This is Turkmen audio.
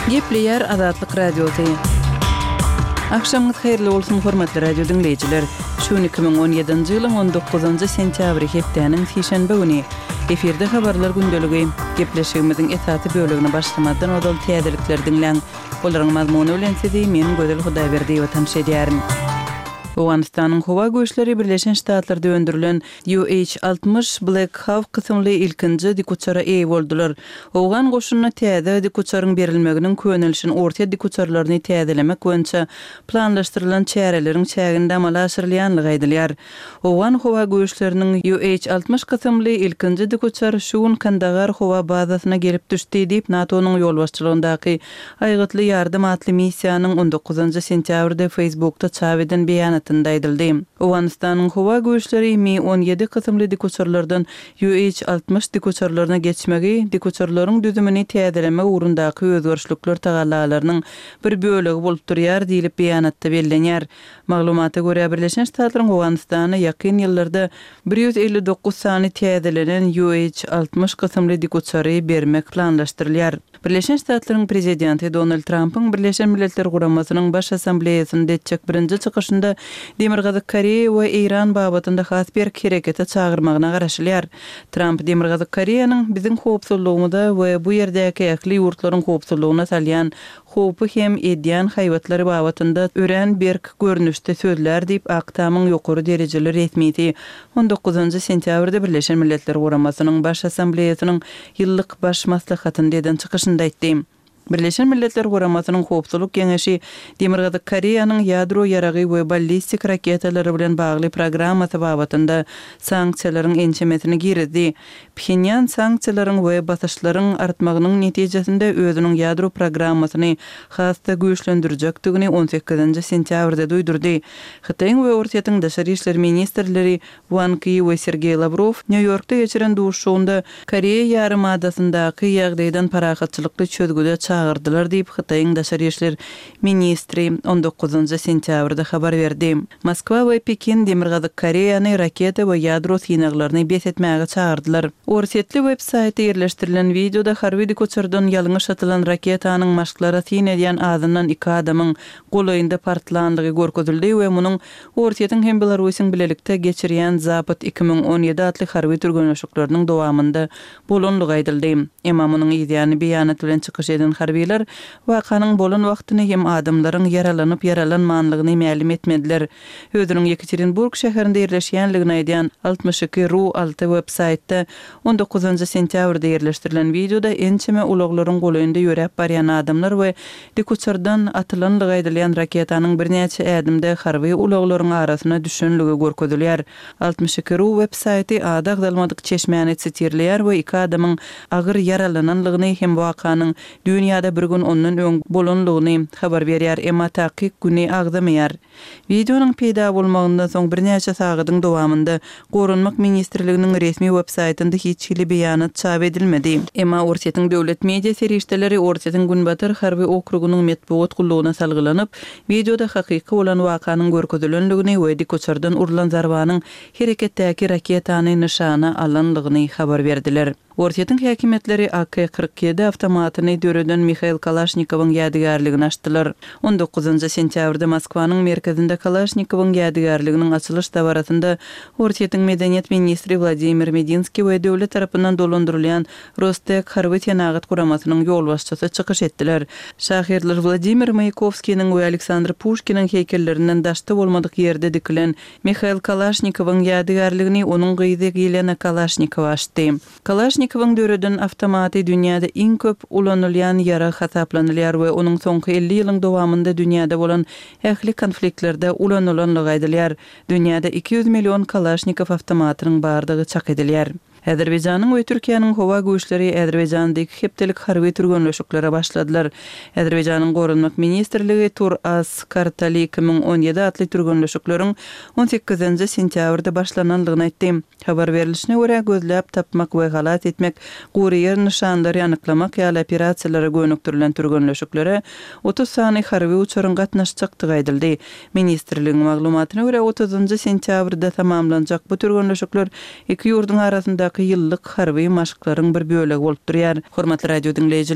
Gepleyer Azatlyk Radiosu. Akşamınız hayırlı olsun hormatly radio dinleyijiler. Şu 2017-nji ýylyň 19-njy sentýabry hepdeniň şeşenbe güni eferde habarlar gündöligi gepleşigimiziň esasy bölügini başlamadan odal täzelikler dinleň. Olaryň mazmuny bilen sizi men Gözel Hudaýberdi watan şedýärim. Awganistanyň Howa Güýçleri Birleşen Ştatlarda öndürilen UH-60 Black Hawk kysymly ilkinji dikuçara eý boldular. Awgan goşunyna täze dikuçaryň berilmeginiň könelişini orta dikuçarlaryny täzelemek boýunça planlaşdyrylan çäreleriň çäginde amala aşyrylýanlygy aýdylýar. Awgan Howa Güýçleriniň UH-60 kysymly ilkinji dikuçar şuun Kandahar Howa bazasyna gelip düşdi diýip NATO-nyň ýolbaşçylygyndaky aýgytly ýardym atly missiýanyň 19-njy sentýabrda Facebookda çap eden beýanatynda aýdyldy. Awganistanyň Howa Güýçleri Mi-17 kysymly dikuçarlardan UH-60 dikuçarlaryna geçmegi, dikuçarlaryň düzümini täzelemek ugrundaky özgörüşlikler tagallalarynyň bir bölegi bolup durýar diýilip beýanatda bellenýär. Maglumata görä Birleşen Ştatlaryň Awganistana ýakyn ýyllarda 159 sany täzelenen UH-60 kysymly dikuçary bermek planlaşdyrylýar. Birleşen Ştatlaryň prezidenti Donald Trump'yň Birleşen Milletler Guramasynyň baş assambleýasynda etjek birinji çykyşynda Demirgazyk Koreýa we Iran babatynda has bir herekete çağırmagyna garaşylýar. Trump Demirgazyk Koreýanyň biziň howpsuzlygymyza we bu ýerdäki ähli ýurtlaryň howpsuzlygyna salýan howpy hem edýän haýwatlary babatynda ören berk görnüşde sözler diýip aktamyň ýokary derejeli resmiti 19-njy sentýabrda Birleşen Milletler Guramasynyň baş assambleýasynyň ýyllyk baş maslahatynda eden çykyşynda aýtdy. Birleşen Milletler Guramasynyň howpsuzlyk geňeşi Demirgazyk Koreýanyň ýadro ýaragy we ballistik raketalary bilen bagly programmasy babatynda sanksiýalaryň ençemesini girdi. Pxenyan sanksiýalaryň we basyşlaryň artmagynyň netijesinde özüniň ýadro programmasyny hasda güýçlendirjekdigini 18-nji sentýabrda duýdurdy. Hytaýyň we Ortaýa daşary işler ministrleri Wang Yi we Sergey Lavrov New Yorkda geçiren duşşuğunda Koreýa ýarymadasyyndaky ýagdaýdan parahatçylykly çözgüde çağırdılar diýip Hytaýyň daşary işler ministri 19-njy sentýabrda habar berdi. Moskwa we Pekin Demirgazyk Koreýany raketa we ýadro synaglaryny besetmäge çağırdylar. Orsetli websaýtda ýerleşdirilen videoda harby dikuçardan ýalňyş atylan raketanyň maşklara syn edýän adynyň 2 adamyň golaýynda partlandygy görkezildi we munyň Orsetýanyň hem Belarusyň bilelikde geçirýän zapyt 2017 atly harby türgenleşiklarynyň dowamında bolanlygy aýdyldy. Emma munyň ýa-ni beýanat bilen çykyş eden harbiyler wakanyň bolan wagtyny hem adamlaryň yaralanyp yaralanmanlygyny ma'lum etmediler. Özüniň Yekaterinburg şäherinde ýerleşýänligini aýdýan 62.ru 6 websaýtda 19-njy sentýabrda ýerleşdirilen videoda ençeme ulaglaryň golaýynda ýörep barýan adamlar we dikuçardan atylanlygy aýdylýan raketanyň birnäçe ädimde harby ulaglaryň arasyna düşenligi görkezilýär. 62.ru websaýty adag dalmadyk çeşmäni sitirleýär we 2 adamyň agyr yaralananlygyny hem wakanyň dünýäde bir gün ondan öň bolanlygyny habar berýär, emma taýyk güni agdamaýar. Videonyň peýda bolmagyndan soň birnäçe sagatyň dowamında Gorunmak ministrliginiň resmi websaýtynda hiç hili beýanat çap edilmedi. Emma Orsetýanyň döwlet media serişdeleri Orsetýanyň Günbatyr harby okrugynyň medeniýet gullugyna salgylanyp, videoda hakyky bolan wakanyň görkezilenligini we dikuçardan urulan zarbanyň hereketdäki raketany nişana alanlygyny habar berdiler. Orsetýanyň häkimetleri AK-47 awtomatyny döreden Mikhail Kalashnikov'un ýadygarlygini açdylar. 19-njy sentýabrda Moskwanyň merkezinde Kalashnikov'un ýadygarlyginiň açylış dabarasynda Orsetýanyň medeniýet ministri Vladimir Medinski we döwlet tarapyndan dolandyrylýan Rostek harby tenagat guramasynyň ýolbaşçysy çykyş etdiler. Şahyrlar Vladimir Mayakovskiň we Aleksandr Pushkiniň heykellerinden daşty bolmadyk ýerde dikilen Mikhail Kalashnikov'un ýadygarlygyny onuň gyzy Yelena Kalashnikova açdy. Kalashnikov'un döreden awtomaty dünýäde iň köp ulanylýan ýara hasaplanylýar we onuň soňky 50 ýylyň dowamında dünýäde bolan ähli konfliktlerde ulanılanlygy aýdylýar. Dünýäde 200 million Kalashnikov awtomatynyň bardygy çak edilýär. Azerbaýjanyň we Türkiýanyň Howa Güýçleri Azerbaýjandaky hepdelik harby türgenleşiklere başladylar. Azerbaýjanyň Gorunmak ministrligi Tur-Az Kartali 2017 atly türgenleşikleriň 18-nji sentýabrda başlananlygyny aýtdy. Habar berilişine görä gözläp tapmak we galat etmek, gurýer nişanlary anyklamak ýaly operasiýalary gönükdirilen türgenleşiklere 30 sany harby uçuryň gatnaşjakdygy aýdyldy. Ministrligiň maglumatyna görä 30-njy sentýabrda tamamlanjak bu türgenleşikler iki ýurduň arasyndaky ýyllyk harby maşklaryň bir bölegi bolup durýar. Hormatly radio dinleyijiler,